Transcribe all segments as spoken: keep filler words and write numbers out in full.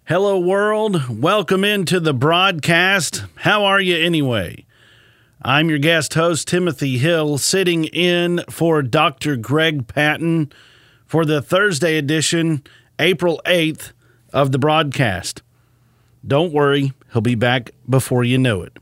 Hello, world. Welcome into the broadcast. How are you anyway? I'm your guest host, Timothy Hill, sitting in for Doctor Greg Patton for the Thursday edition, April eighth, of the broadcast. Don't worry, he'll be back before you know it.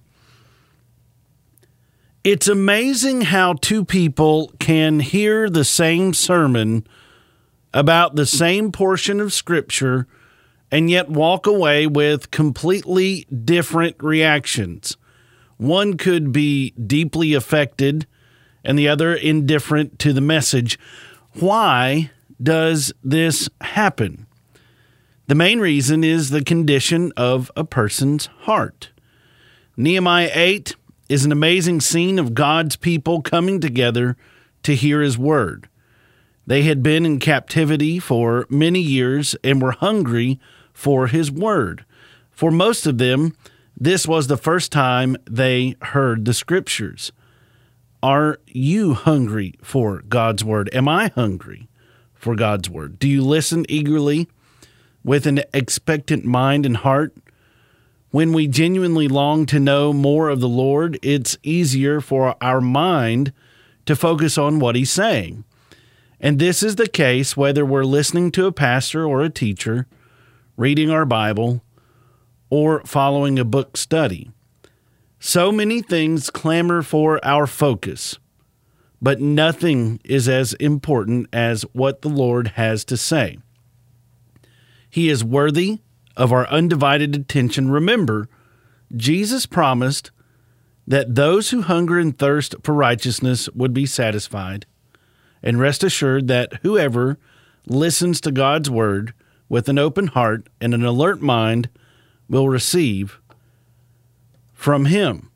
It's amazing how two people can hear the same sermon about the same portion of Scripture and yet walk away with completely different reactions. One could be deeply affected and the other indifferent to the message. Why does this happen? The main reason is the condition of a person's heart. Nehemiah eight is an amazing scene of God's people coming together to hear His word. They had been in captivity for many years and were hungry for His word. For most of them, this was the first time they heard the Scriptures. Are you hungry for God's word? Am I hungry for God's word? Do you listen eagerly with an expectant mind and heart? When we genuinely long to know more of the Lord, it's easier for our mind to focus on what He's saying. And this is the case whether we're listening to a pastor or a teacher, reading our Bible, or following a book study. So many things clamor for our focus, but nothing is as important as what the Lord has to say. He is worthy of our undivided attention. Remember, Jesus promised that those who hunger and thirst for righteousness would be satisfied. And rest assured that whoever listens to God's word with an open heart and an alert mind will receive from Him.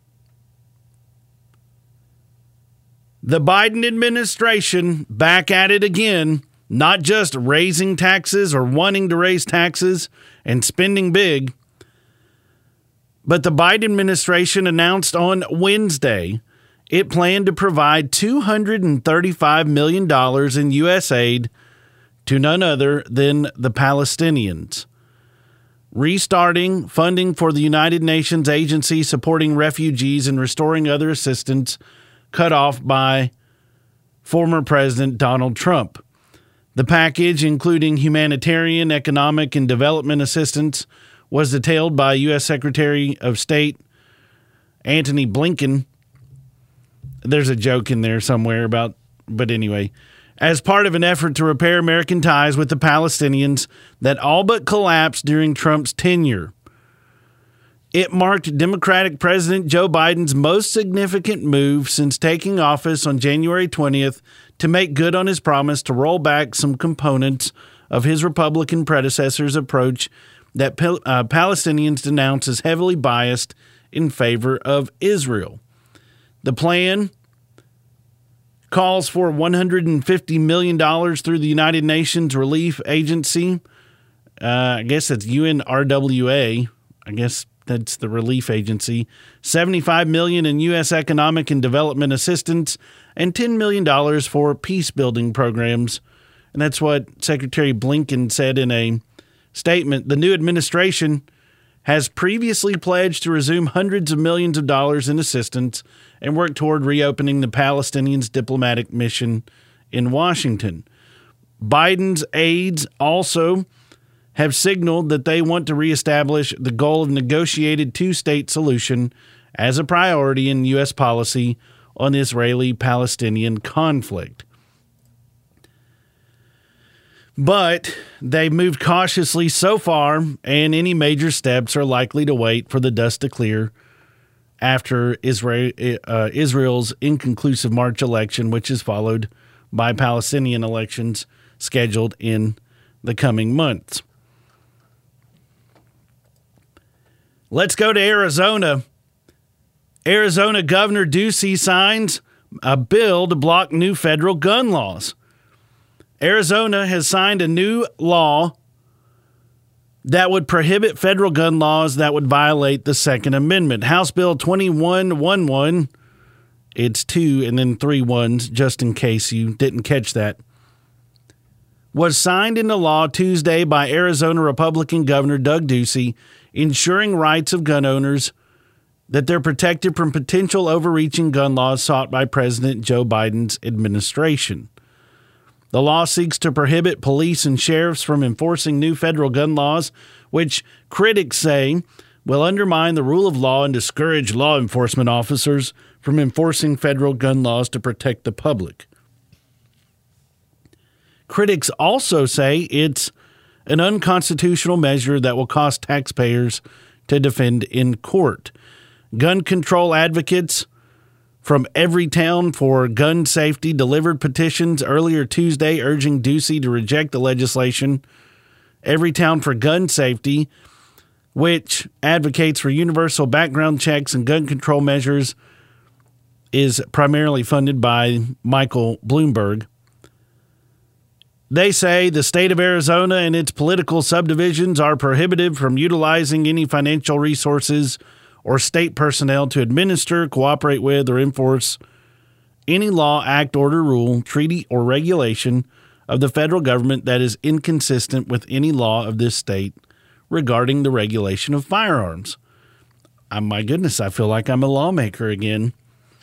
The Biden administration back at it again, not just raising taxes or wanting to raise taxes and spending big, but the Biden administration announced on Wednesday it planned to provide two hundred thirty-five million dollars in U S aid to none other than the Palestinians, restarting funding for the United Nations agency supporting refugees and restoring other assistance cut off by former President Donald Trump. The package, including humanitarian, economic, and development assistance, was detailed by U S Secretary of State Antony Blinken. There's a joke in there somewhere about, but anyway, as part of an effort to repair American ties with the Palestinians that all but collapsed during Trump's tenure. It marked Democratic President Joe Biden's most significant move since taking office on January twentieth to make good on his promise to roll back some components of his Republican predecessor's approach that uh, Palestinians denounce as heavily biased in favor of Israel. The plan calls for one hundred fifty million dollars through the United Nations Relief Agency. Uh, I guess that's U N R W A. I guess that's the relief agency. seventy-five million dollars in U S economic and development assistance and ten million dollars for peace-building programs. And that's what Secretary Blinken said in a statement. The new administration has previously pledged to resume hundreds of millions of dollars in assistance and work toward reopening the Palestinians' diplomatic mission in Washington. Biden's aides also have signaled that they want to reestablish the goal of negotiated two-state solution as a priority in U S policy on the Israeli-Palestinian conflict. But they've moved cautiously so far, and any major steps are likely to wait for the dust to clear after Israel, uh, Israel's inconclusive March election, which is followed by Palestinian elections scheduled in the coming months. Let's go to Arizona. Arizona Governor Ducey signs a bill to block new federal gun laws. Arizona has signed a new law that would prohibit federal gun laws that would violate the Second Amendment. House Bill twenty-one eleven, it's two and then three ones, just in case you didn't catch that, was signed into law Tuesday by Arizona Republican Governor Doug Ducey, ensuring rights of gun owners that they're protected from potential overreaching gun laws sought by President Joe Biden's administration. The law seeks to prohibit police and sheriffs from enforcing new federal gun laws, which critics say will undermine the rule of law and discourage law enforcement officers from enforcing federal gun laws to protect the public. Critics also say it's an unconstitutional measure that will cost taxpayers to defend in court. Gun control advocates from Everytown for Gun Safety delivered petitions earlier Tuesday urging Ducey to reject the legislation. Everytown for Gun Safety, which advocates for universal background checks and gun control measures, is primarily funded by Michael Bloomberg. They say the state of Arizona and its political subdivisions are prohibited from utilizing any financial resources or state personnel to administer, cooperate with, or enforce any law, act, order, rule, treaty, or regulation of the federal government that is inconsistent with any law of this state regarding the regulation of firearms. Oh, my goodness, I feel like I'm a lawmaker again.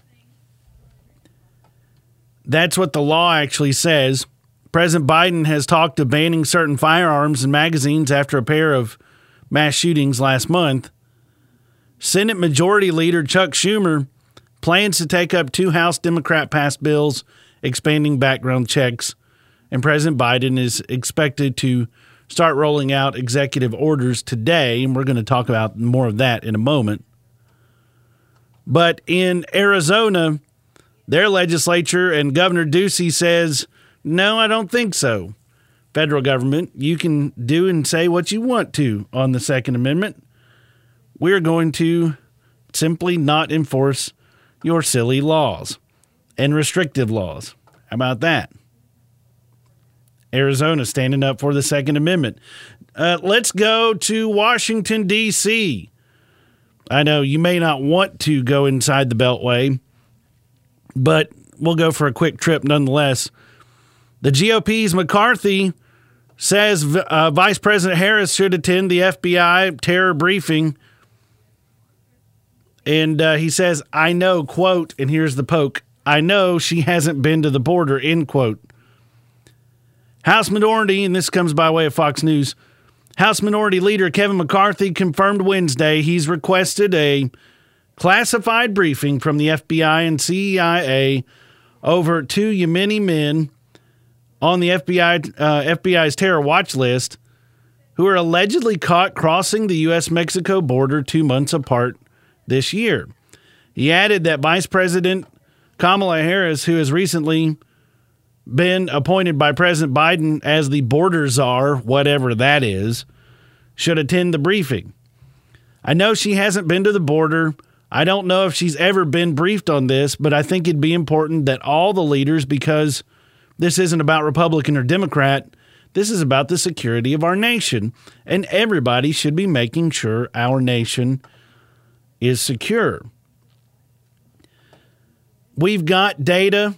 That's what the law actually says. President Biden has talked of banning certain firearms and magazines after a pair of mass shootings last month. Senate Majority Leader Chuck Schumer plans to take up two House Democrat-passed bills expanding background checks, and President Biden is expected to start rolling out executive orders today, and we're going to talk about more of that in a moment. But in Arizona, their legislature and Governor Ducey says, no, I don't think so. Federal government, you can do and say what you want to on the Second Amendment. We're going to simply not enforce your silly laws and restrictive laws. How about that? Arizona standing up for the Second Amendment. Uh, let's go to Washington, D C I know you may not want to go inside the Beltway, but we'll go for a quick trip nonetheless. The G O P's McCarthy says uh, Vice President Harris should attend the F B I terror briefing. And uh, he says, I know, quote, and here's the poke, I know she hasn't been to the border, end quote. House Minority, and this comes by way of Fox News, House Minority Leader Kevin McCarthy confirmed Wednesday he's requested a classified briefing from the F B I and C I A over two Yemeni men on the F B I uh, F B I's terror watch list who are allegedly caught crossing the U S Mexico border two months apart this year. He added that Vice President Kamala Harris, who has recently been appointed by President Biden as the border czar, whatever that is, should attend the briefing. I know she hasn't been to the border. I don't know if she's ever been briefed on this, but I think it'd be important that all the leaders, because this isn't about Republican or Democrat, this is about the security of our nation, and everybody should be making sure our nation is secure. We've got data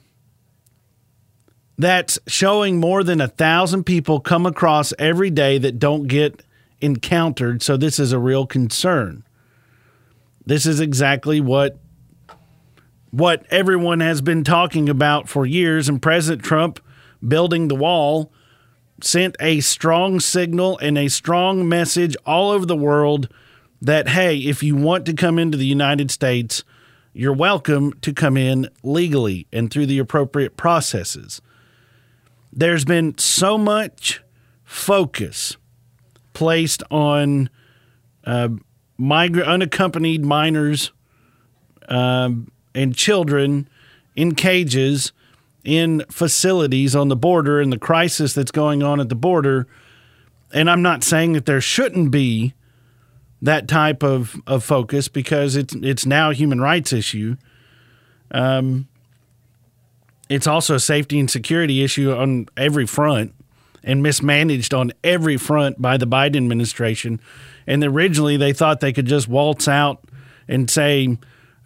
that's showing more than a thousand people come across every day that don't get encountered, so this is a real concern. This is exactly what what everyone has been talking about for years, and President Trump, building the wall, sent a strong signal and a strong message all over the world that, hey, if you want to come into the United States, you're welcome to come in legally and through the appropriate processes. There's been so much focus placed on uh, migrant, unaccompanied minors um, and children in cages in facilities on the border and the crisis that's going on at the border. And I'm not saying that there shouldn't be that type of, of focus, because it's it's now a human rights issue. Um, it's also a safety and security issue on every front and mismanaged on every front by the Biden administration. And originally they thought they could just waltz out and say,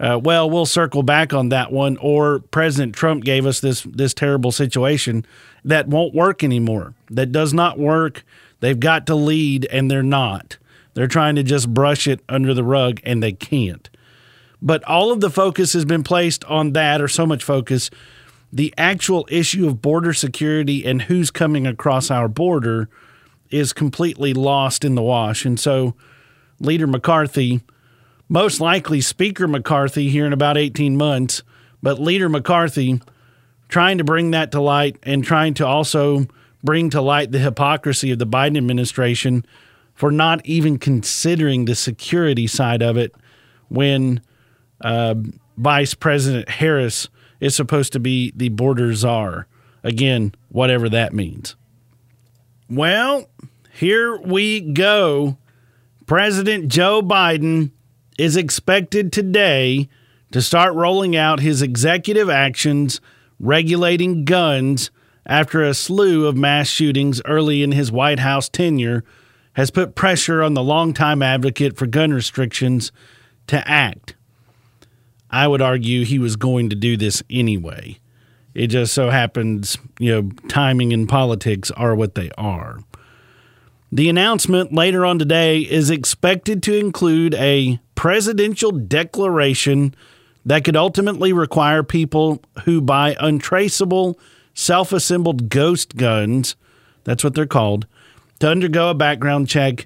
uh, well, we'll circle back on that one, or President Trump gave us this this terrible situation that won't work anymore, that does not work. They've got to lead, and they're not. They're trying to just brush it under the rug, and they can't. But all of the focus has been placed on that, or so much focus. The actual issue of border security and who's coming across our border is completely lost in the wash. And so Leader McCarthy, most likely Speaker McCarthy here in about eighteen months, but Leader McCarthy trying to bring that to light and trying to also bring to light the hypocrisy of the Biden administration for not even considering the security side of it when uh, Vice President Harris is supposed to be the border czar. Again, whatever that means. Well, here we go. President Joe Biden is expected today to start rolling out his executive actions regulating guns after a slew of mass shootings early in his White House tenure has put pressure on the longtime advocate for gun restrictions to act. I would argue he was going to do this anyway. It just so happens, you know, timing and politics are what they are. The announcement later on today is expected to include a presidential declaration that could ultimately require people who buy untraceable, self-assembled ghost guns, that's what they're called, to undergo a background check.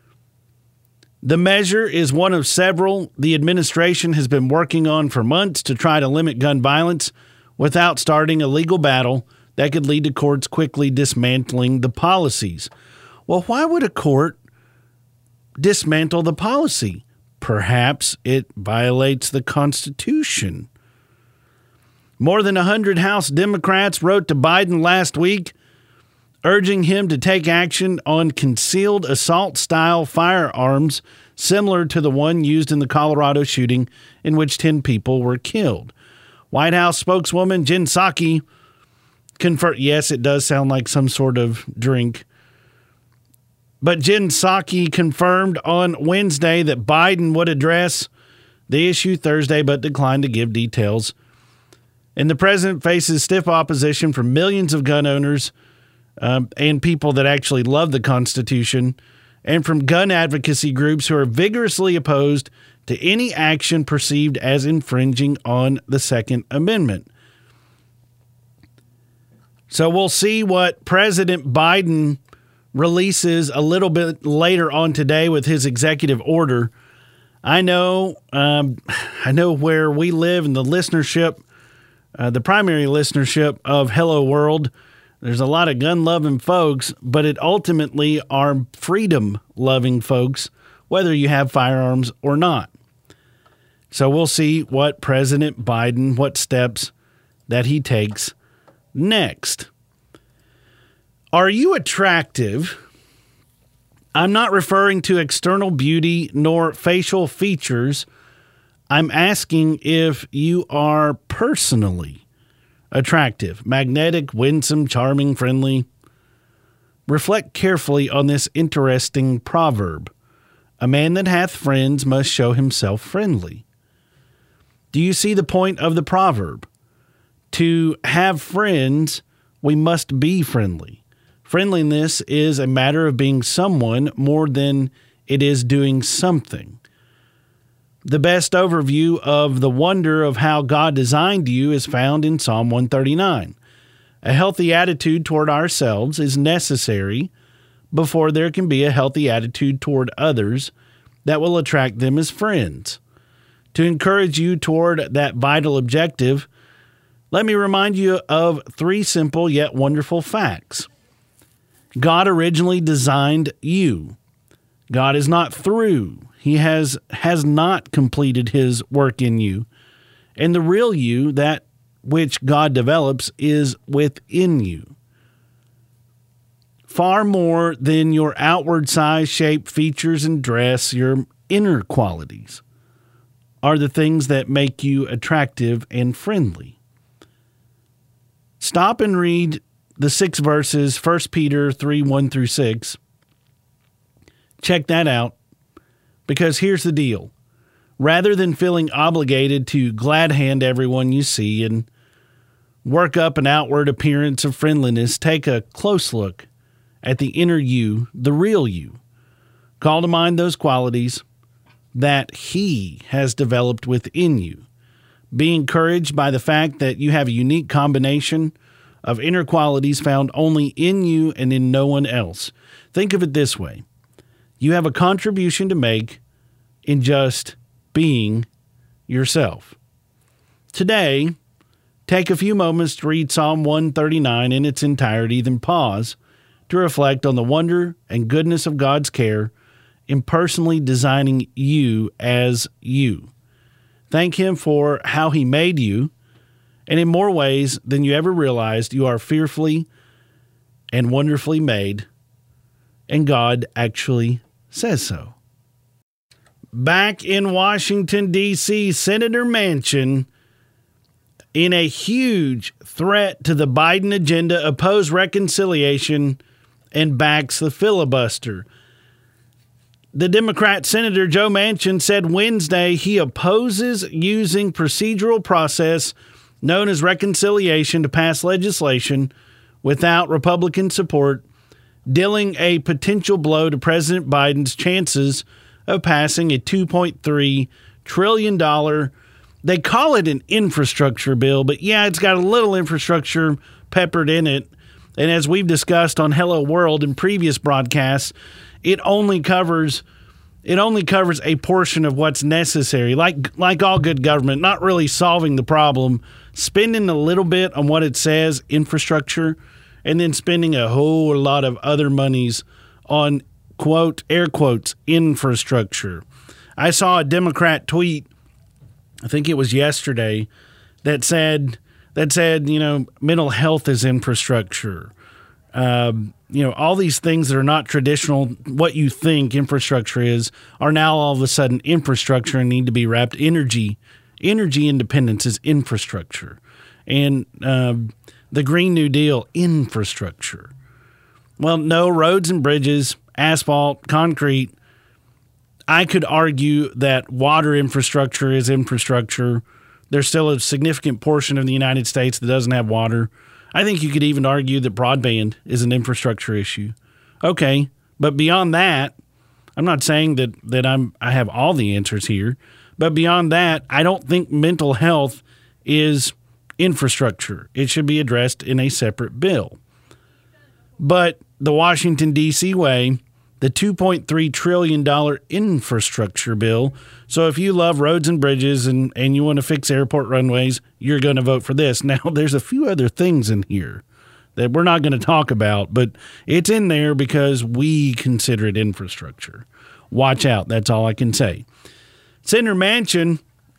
The measure is one of several the administration has been working on for months to try to limit gun violence without starting a legal battle that could lead to courts quickly dismantling the policies. Well, why would a court dismantle the policy? Perhaps it violates the Constitution. More than one hundred House Democrats wrote to Biden last week urging him to take action on concealed assault-style firearms similar to the one used in the Colorado shooting in which ten people were killed. White House spokeswoman Jen Psaki confirmed, yes, it does sound like some sort of drink, but Jen Psaki confirmed on Wednesday that Biden would address the issue Thursday, but declined to give details. And the president faces stiff opposition from millions of gun owners Um, and people that actually love the Constitution, and from gun advocacy groups who are vigorously opposed to any action perceived as infringing on the Second Amendment. So we'll see what President Biden releases a little bit later on today with his executive order. I know, um, I know where we live in the listenership, uh, the primary listenership of Hello World. There's a lot of gun-loving folks, but it ultimately are freedom-loving folks, whether you have firearms or not. So we'll see what President Biden, what steps that he takes next. Are you attractive? I'm not referring to external beauty nor facial features. I'm asking if you are personally attractive, magnetic, winsome, charming, friendly. Reflect carefully on this interesting proverb. A man that hath friends must show himself friendly. Do you see the point of the proverb? To have friends, we must be friendly. Friendliness is a matter of being someone more than it is doing something. The best overview of the wonder of how God designed you is found in Psalm one thirty-nine. A healthy attitude toward ourselves is necessary before there can be a healthy attitude toward others that will attract them as friends. To encourage you toward that vital objective, let me remind you of three simple yet wonderful facts. God originally designed you. God is not through. He has has not completed his work in you. And the real you, that which God develops, is within you. Far more than your outward size, shape, features, and dress, your inner qualities are the things that make you attractive and friendly. Stop and read the six verses, First Peter three, one through six. Check that out. Because here's the deal. Rather than feeling obligated to glad hand everyone you see and work up an outward appearance of friendliness, take a close look at the inner you, the real you. Call to mind those qualities that He has developed within you. Be encouraged by the fact that you have a unique combination of inner qualities found only in you and in no one else. Think of it this way. You have a contribution to make in just being yourself. Today, take a few moments to read Psalm one thirty-nine in its entirety, then pause to reflect on the wonder and goodness of God's care in personally designing you as you. Thank Him for how He made you, and in more ways than you ever realized, you are fearfully and wonderfully made, and God actually says so. Back in Washington, D C, Senator Manchin, in a huge threat to the Biden agenda, opposed reconciliation and backs the filibuster. The Democrat Senator Joe Manchin said Wednesday he opposes using procedural process known as reconciliation to pass legislation without Republican support, dealing a potential blow to President Biden's chances of passing a two point three trillion dollars, they call it an infrastructure bill, but yeah, it's got a little infrastructure peppered in it. And as we've discussed on Hello World in previous broadcasts, it only covers it only covers a portion of what's necessary. Like like all good government, not really solving the problem, spending a little bit on what it says, infrastructure, and then spending a whole lot of other monies on, quote, air quotes, infrastructure. I saw a Democrat tweet, I think it was yesterday, that said, that said, you know, mental health is infrastructure. Um, you know, all these things that are not traditional, what you think infrastructure is, are now all of a sudden infrastructure and need to be wrapped. Energy, energy independence is infrastructure. And um, the Green New Deal, infrastructure. Well, no, roads and bridges, asphalt, concrete. I could argue that water infrastructure is infrastructure. There's still a significant portion of the United States that doesn't have water. I think you could even argue that broadband is an infrastructure issue. Okay, but beyond that, I'm not saying that, that I'm I have all the answers here, but beyond that, I don't think mental health is infrastructure. It should be addressed in a separate bill. But the Washington, D C way, the two point three trillion dollars infrastructure bill. So if you love roads and bridges and, and you want to fix airport runways, you're going to vote for this. Now, there's a few other things in here that we're not going to talk about, but it's in there because we consider it infrastructure. Watch out. That's all I can say. Senator Manchin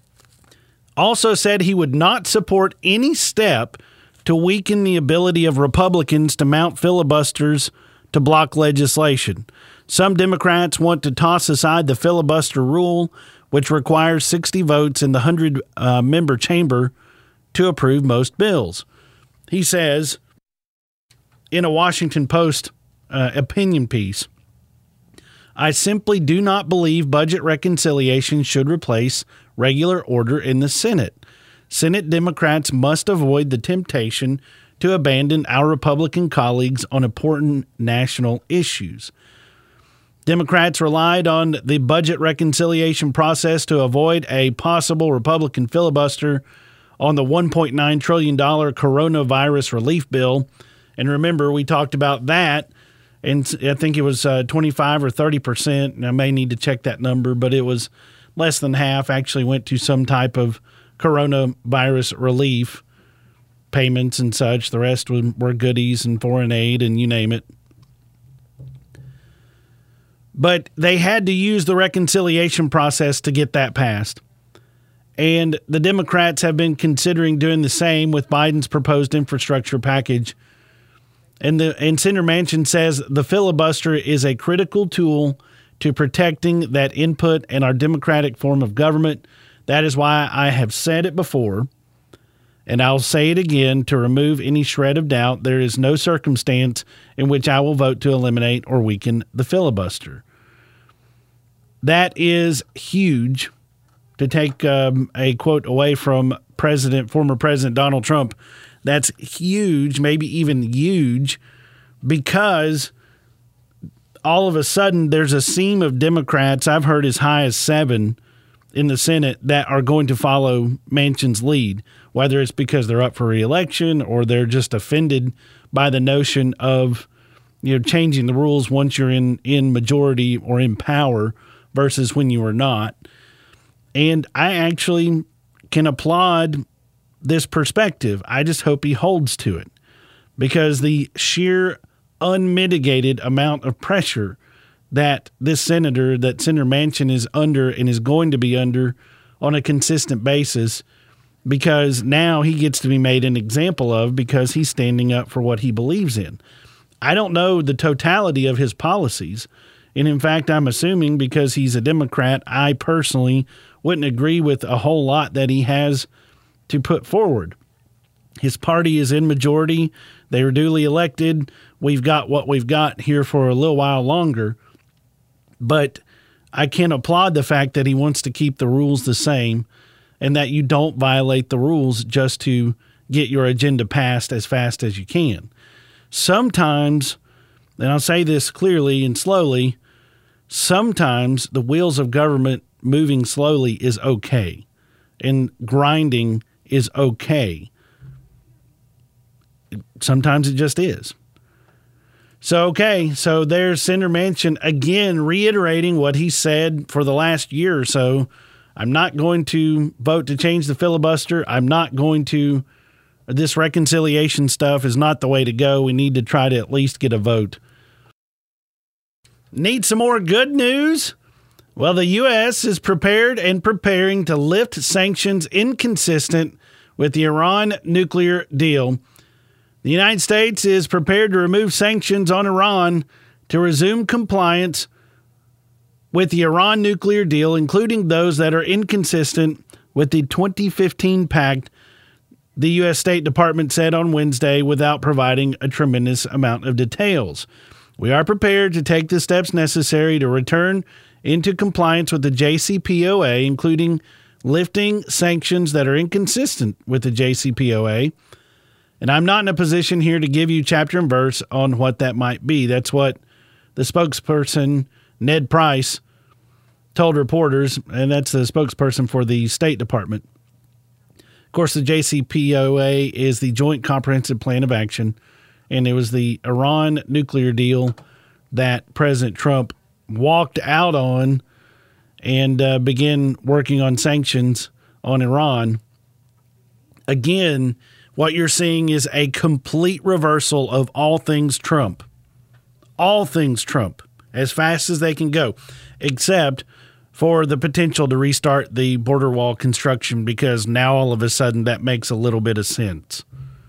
also said he would not support any step to weaken the ability of Republicans to mount filibusters to block legislation. Some Democrats want to toss aside the filibuster rule, which requires sixty votes in the one hundred-member uh, chamber to approve most bills. He says in a Washington Post uh, opinion piece, I simply do not believe budget reconciliation should replace regular order in the Senate. Senate Democrats must avoid the temptation to abandon our Republican colleagues on important national issues. Democrats relied on the budget reconciliation process to avoid a possible Republican filibuster on the one point nine trillion dollars coronavirus relief bill. And remember, we talked about that, and I think it was uh, twenty-five or thirty percent. And I may need to check that number, but it was less than half actually went to some type of coronavirus relief payments and such. The rest were goodies and foreign aid and you name it. But they had to use the reconciliation process to get that passed. And the Democrats have been considering doing the same with Biden's proposed infrastructure package. And the and Senator Manchin says the filibuster is a critical tool to protecting that input in our democratic form of government. That is why I have said it before, and I'll say it again to remove any shred of doubt. There is no circumstance in which I will vote to eliminate or weaken the filibuster. That is huge to take um, a quote away from President, former President Donald Trump. That's huge, maybe even huge, because all of a sudden there's a seam of Democrats, I've heard as high as seven in the Senate, that are going to follow Manchin's lead, whether it's because they're up for re-election or they're just offended by the notion of, you know, changing the rules once you're in, in majority or in power versus when you are not. And I actually can applaud this perspective. I just hope he holds to it, because the sheer unmitigated amount of pressure that this senator, that Senator Manchin is under and is going to be under on a consistent basis, because now he gets to be made an example of because he's standing up for what he believes in. I don't know the totality of his policies. And in fact, I'm assuming because he's a Democrat, I personally wouldn't agree with a whole lot that he has to put forward. His party is in majority. They were duly elected. We've got what we've got here for a little while longer. But I can applaud the fact that he wants to keep the rules the same and that you don't violate the rules just to get your agenda passed as fast as you can. Sometimes, and I'll say this clearly and slowly, sometimes the wheels of government moving slowly is okay, and grinding is okay. Sometimes it just is. So, okay, so there's Senator Manchin again reiterating what he said for the last year or so. I'm not going to vote to change the filibuster. I'm not going to, this reconciliation stuff is not the way to go. We need to try to at least get a vote. Need some more good news? Well, the U S is prepared and preparing to lift sanctions inconsistent with the Iran nuclear deal. The United States is prepared to remove sanctions on Iran to resume compliance with the Iran nuclear deal, including those that are inconsistent with the twenty fifteen pact, the U S State Department said on Wednesday, without providing a tremendous amount of details. We are prepared to take the steps necessary to return into compliance with the J C P O A, including lifting sanctions that are inconsistent with the J C P O A. And I'm not in a position here to give you chapter and verse on what that might be. That's what the spokesperson, Ned Price, told reporters, and that's the spokesperson for the State Department. Of course, the J C P O A is the Joint Comprehensive Plan of Action, and it was the Iran nuclear deal that President Trump walked out on and uh, began working on sanctions on Iran. Again, what you're seeing is a complete reversal of all things Trump. All things Trump, as fast as they can go, except for the potential to restart the border wall construction, because now all of a sudden that makes a little bit of sense.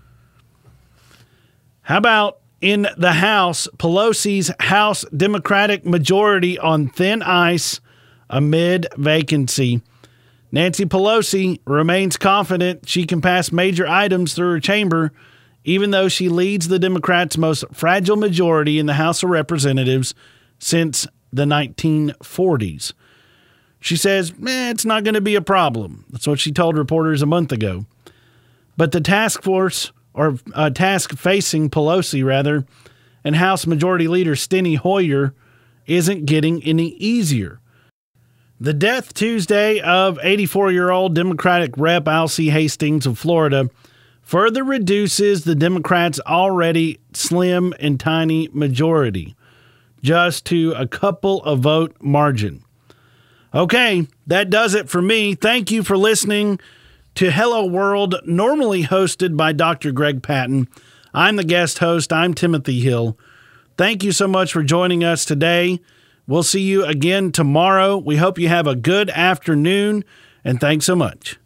How about in the House, Pelosi's House Democratic majority on thin ice amid vacancy? Nancy Pelosi remains confident she can pass major items through her chamber, even though she leads the Democrats' most fragile majority in the House of Representatives since the nineteen forties. She says, eh, it's not going to be a problem. That's what she told reporters a month ago. But the task force, or uh, task facing Pelosi, rather, and House Majority Leader Steny Hoyer isn't getting any easier. The death Tuesday of eighty-four-year-old Democratic Rep Alcee Hastings of Florida further reduces the Democrats' already slim and tiny majority, just to a couple of vote margin. Okay, that does it for me. Thank you for listening to Hello World, normally hosted by Doctor Greg Patton. I'm the guest host. I'm Timothy Hill. Thank you so much for joining us today. We'll see you again tomorrow. We hope you have a good afternoon, and thanks so much.